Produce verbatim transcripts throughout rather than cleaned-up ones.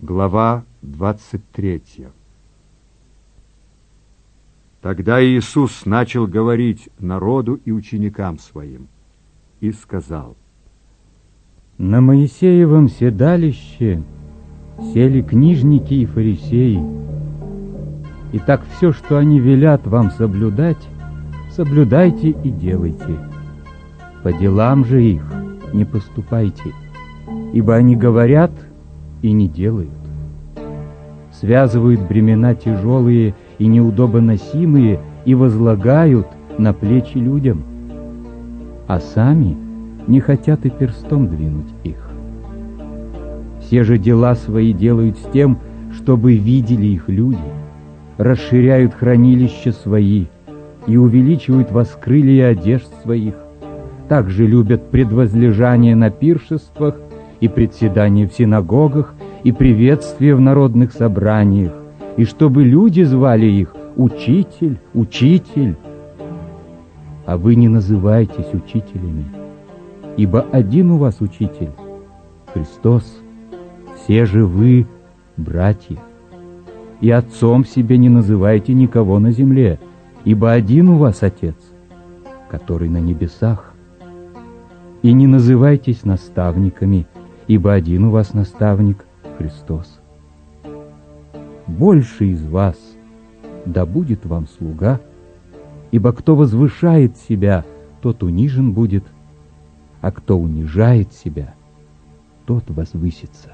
Глава двадцать третья. Тогда Иисус начал говорить народу и ученикам своим и сказал: На Моисеевом седалище сели книжники и фарисеи. Итак, все, что они велят вам соблюдать, соблюдайте и делайте. По делам же их не поступайте, ибо они говорят и не делают. Связывают бремена тяжелые и неудобоносимые и возлагают на плечи людям, а сами не хотят и перстом двинуть их. Все же дела свои делают с тем, чтобы видели их люди, расширяют хранилища свои и увеличивают воскрылья одежд своих, также любят предвозлежание на пиршествах и председание в синагогах и приветствие в народных собраниях, и чтобы люди звали их «Учитель, Учитель». А вы не называйтесь учителями, ибо один у вас Учитель — Христос, все же вы братья. И отцом себе не называйте никого на земле, ибо один у вас Отец, который на небесах. И не называйтесь наставниками, ибо один у вас наставник — Христос. Больше из вас да будет вам слуга, ибо кто возвышает себя, тот унижен будет, а кто унижает себя, тот возвысится.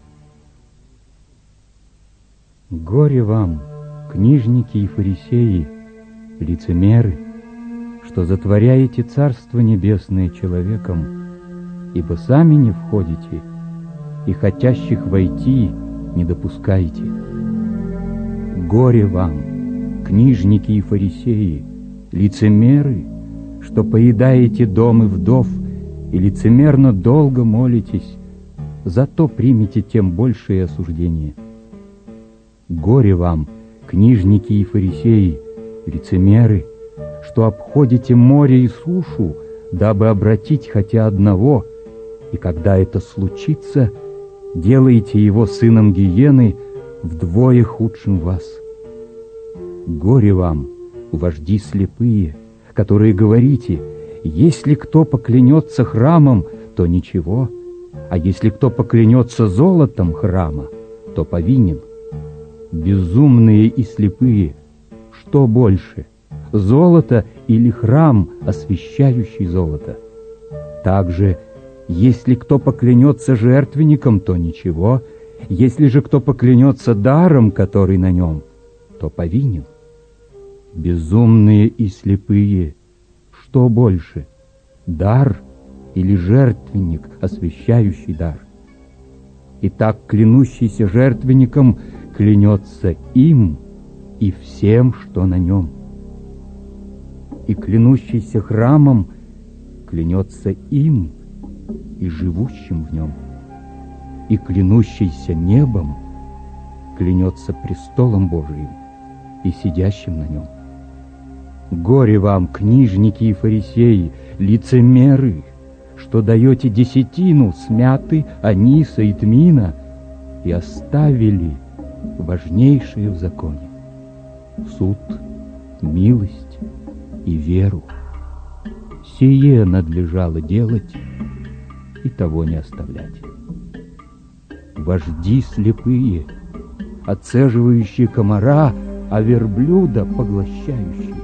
Горе вам, книжники и фарисеи, лицемеры, что затворяете Царство Небесное человеком, ибо сами не входите, и хотящих войти не допускаете. Горе вам, книжники и фарисеи, лицемеры, что поедаете дом и вдов и лицемерно долго молитесь, зато примите тем большее осуждение. Горе вам, книжники и фарисеи, лицемеры, что обходите море и сушу, дабы обратить хотя одного, и когда это случится, делаете его сыном гиены вдвое худшим вас. Горе вам, вожди слепые, которые говорите: если кто поклянется храмом, то ничего, а если кто поклянется золотом храма, то повинен. Безумные и слепые, что больше, золото или храм, освящающий золото? Также, если кто поклянется жертвенником, то ничего, если же кто поклянется даром, который на нем, то повинен. Безумные и слепые, что больше, дар или жертвенник, освящающий дар? Итак, клянущийся жертвенником клянется им и всем, что на нем. И клянущийся храмом клянется им и живущим в нем. И клянущийся небом клянется престолом Божиим и сидящим на нем. Горе вам, книжники и фарисеи, лицемеры, что даете десятину с мяты, аниса и тмина, и оставили важнейшее в законе — суд, милость и веру. Сие надлежало делать и того не оставлять. Вожди слепые, отцеживающие комара, а верблюда поглощающие.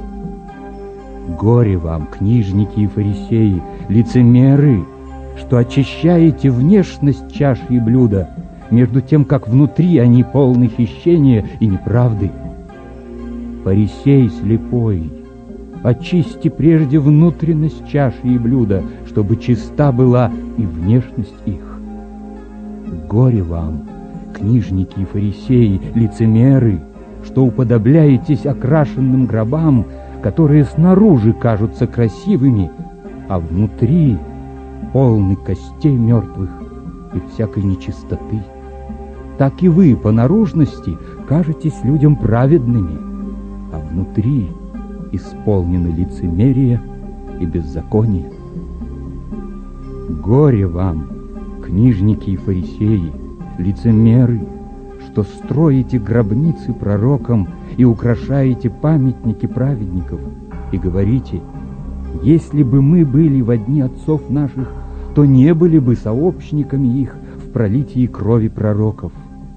Горе вам, книжники и фарисеи, лицемеры, что очищаете внешность чаши и блюда, между тем, как внутри они полны хищения и неправды. Фарисей слепой, очисти прежде внутренность чаши и блюда, чтобы чиста была и внешность их. Горе вам, книжники и фарисеи, лицемеры, что уподобляетесь окрашенным гробам, которые снаружи кажутся красивыми, а внутри полны костей мертвых и всякой нечистоты. Так и вы по наружности кажетесь людям праведными, а внутри исполнены лицемерия и беззакония. Горе вам, книжники и фарисеи, лицемеры, что строите гробницы пророкам и украшаете памятники праведников, и говорите: если бы мы были во дни отцов наших, то не были бы сообщниками их в пролитии крови пророков.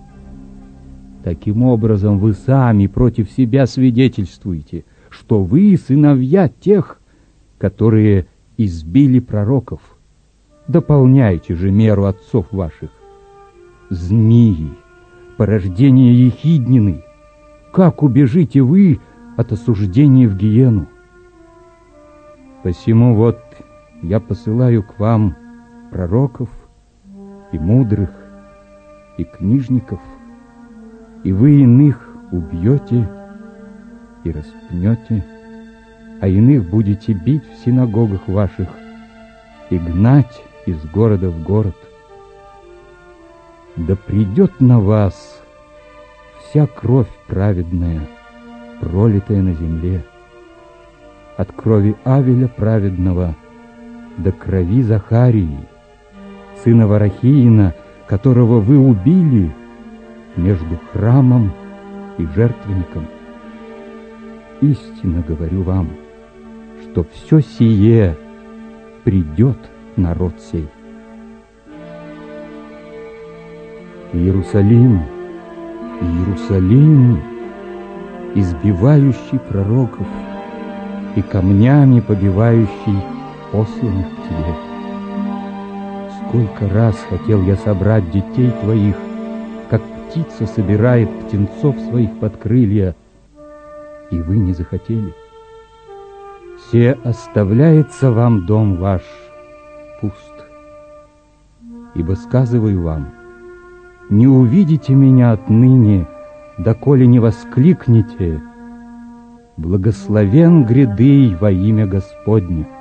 Таким образом, вы сами против себя свидетельствуете, что вы сыновья тех, которые избили пророков. Дополняйте же меру отцов ваших. Змеи, порождение ехиднины, как убежите вы от осуждения в гиену? Посему вот я посылаю к вам пророков и мудрых, и книжников, и вы иных убьете и распнете, а иных будете бить в синагогах ваших и гнать из города в город. Да придет на вас вся кровь праведная, пролитая на земле, от крови Авеля праведного до крови Захарии, сына Варахиина, которого вы убили между храмом и жертвенником. Истинно говорю вам, что все сие придет народ сей. Иерусалим, Иерусалим, избивающий пророков и камнями побивающий посланных к тебе. Сколько раз хотел я собрать детей твоих, как птица собирает птенцов своих под крылья, и вы не захотели. Се оставляется вам дом ваш пуст. Ибо сказываю вам, не увидите меня отныне, доколе не воскликнете: благословен грядый во имя Господне.